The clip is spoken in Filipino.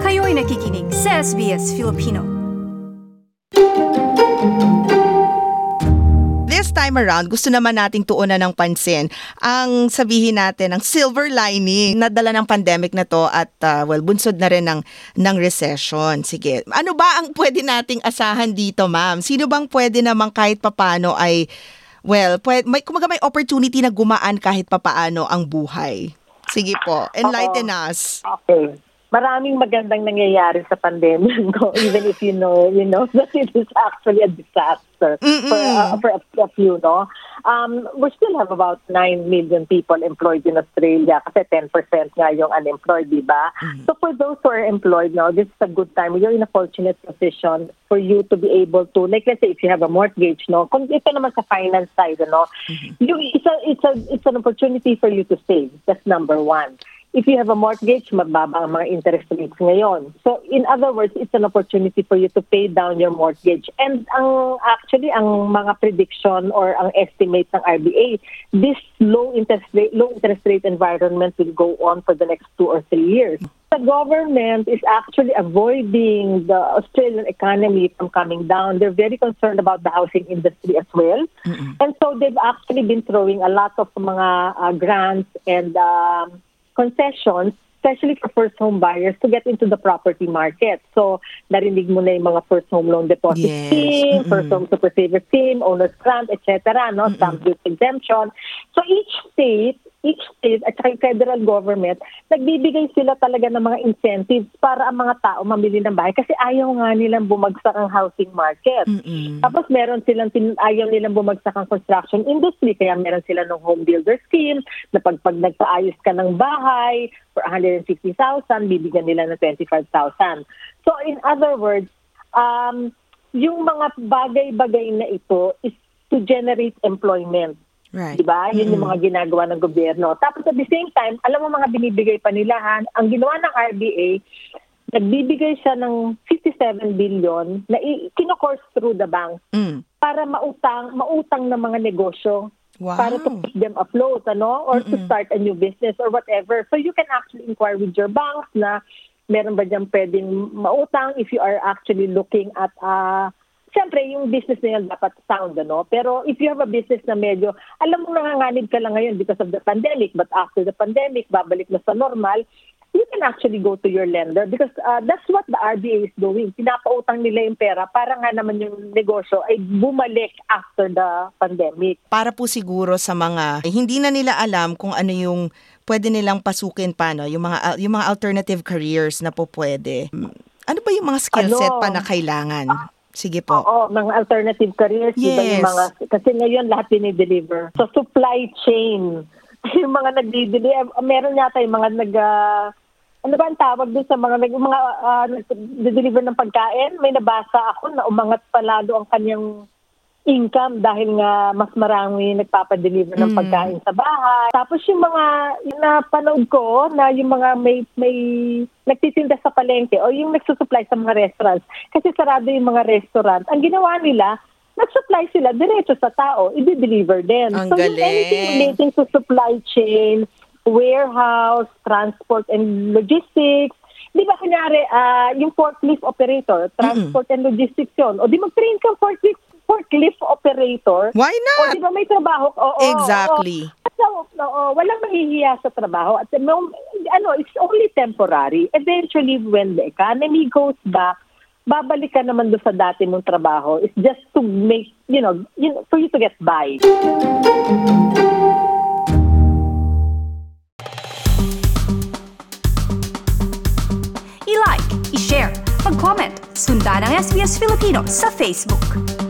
Kayo'y nakikinig sa SBS Filipino. This time around, gusto naman nating tuunan ng pansin ang sabihin natin, ang silver lining na dala ng pandemic na to at bunsod na rin ng recession. Sige, ano ba ang pwede nating asahan dito, ma'am? Sino bang pwede naman kahit papano ay, may opportunity na gumaan kahit papaano ang buhay? Sige po, enlighten us. Okay. Maraming magandang nangyayari sa pandemic, no? Even if you know that it is actually a disaster for a few, no? We still have about 9 million people employed in Australia kasi 10% nga yung unemployed, di ba? So for those who are employed now, this is a good time. You're in a fortunate position for you to be able to, like let's say if you have a mortgage, no? Kung ito naman sa finance side, no? It's an opportunity for you to save. That's number one. If you have a mortgage, mababa ang mga interest rates ngayon. So, in other words, it's an opportunity for you to pay down your mortgage. And ang mga prediction or ang estimate ng RBA, this low interest rate environment will go on for the next 2 or 3 years. The government is actually avoiding the Australian economy from coming down. They're very concerned about the housing industry as well. And so they've actually been throwing a lot of mga grants and concessions, especially for first home buyers to get into the property market. So, narinig mo na yung mga first home loan deposit scheme, first home super saver scheme, owner's grant, etc., no? Stamp duty exemption. So, each state at saka yung federal government, nagbibigay sila talaga ng mga incentives para ang mga tao mamili ng bahay kasi ayaw nga nilang bumagsak ang housing market. Tapos ayaw nilang bumagsak ang construction industry kaya meron sila ng home builder scheme na pag nagpaayos ka ng bahay for 150,000, bibigyan nila ng 25,000. So in other words, yung mga bagay-bagay na ito is to generate employment. Right. Diba? Yun yung mga ginagawa ng gobyerno. Tapos at the same time, alam mo mga binibigay pa nila, ang ginawa ng RBA, nagbibigay siya ng 57 billion na kino-course through the bank para mautang ng mga negosyo. Wow. Para to keep them afloat, or to start a new business or whatever. So you can actually inquire with your banks na meron ba dyan pwedeng mautang if you are actually looking at siyempre, yung business na yan dapat sound, Pero if you have a business na medyo, alam mo nanganganib ka lang ngayon because of the pandemic, but after the pandemic, babalik na sa normal, you can actually go to your lender because that's what the RBA is doing. Pinapautang nila yung pera para nga naman yung negosyo ay bumalik after the pandemic. Para po siguro sa mga hindi na nila alam kung ano yung pwede nilang pasukin pa, no? Yung mga alternative careers na po pwede. Ano ba yung mga skill set pa na kailangan? Sige po. Oo, mga alternative careers. Yes. Diba yung mga, kasi ngayon lahat dinideliver. So, supply chain. Yung mga nagdi-deliver, meron yata yung mga ano ba ang tawag doon sa mga nagdi-deliver ng pagkain? May nabasa ako na umangat palalo ang kanyang income dahil nga mas marami nagpapadeliver ng pagkain sa bahay. Tapos yung mga napanood ko na yung mga may nagtitinda sa palengke o yung nagsusupply sa mga restaurants. Kasi sarado yung mga restaurant. Ang ginawa nila, nag-supply sila diretso sa tao, i-deliver din. Ang so galing. Yung anything relating to supply chain, warehouse, transport and logistics, di ba kunyari, yung forklift operator, transport and logistics yun, o di mag-train kang forklift operator. Why not? O di ba may trabaho? Exactly. So, walang mahihiya sa trabaho. At it's only temporary. Eventually, when the economy goes back, babalik ka naman doon sa dati mong trabaho. It's just to make, for you to get by. I-like, i-share, mag-comment, sundan ang SBS Filipino sa Facebook.